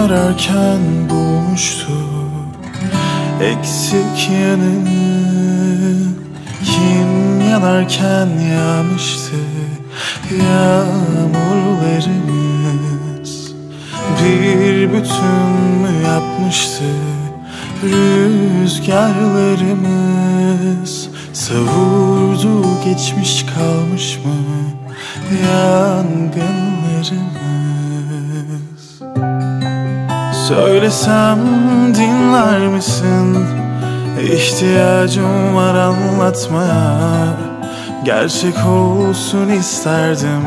ararken bulmuştu eksik yanını. Kim yanarken yağmıştı yağmurlarımız. Bir bütün mü yapmıştı rüzgarlarımız. Savurdu geçmiş kalmış mı yangınlarımız. Söylesem dinler misin? İhtiyacım var anlatmaya. Gerçek olsun isterdim,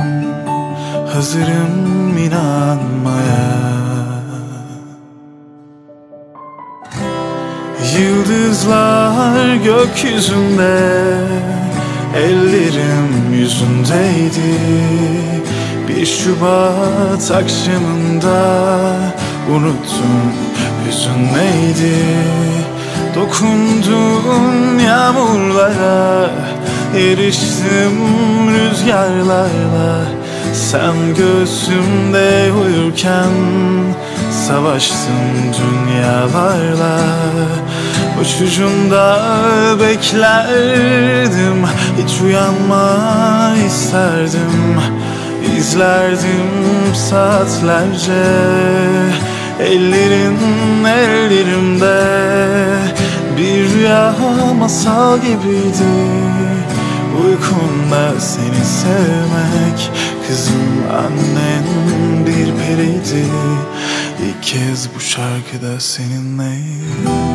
hazırım inanmaya. Yıldızlar gökyüzünde, ellerim yüzündeydi. Bir Şubat akşamında unuttum hüzün neydi. Dokundum yağmurlara, eriştim rüzgarlarla. Sen göğsümde uyurken savaştım dünyalarla. Uçucumda beklerdim, hiç uyanma isterdim. İzlerdim saatlerce ellerin ellerimde. Bir rüya masal gibiydi uykumda seni sevmek. Kızım annen bir periydi. İlk kez bu şarkıda seninleyim.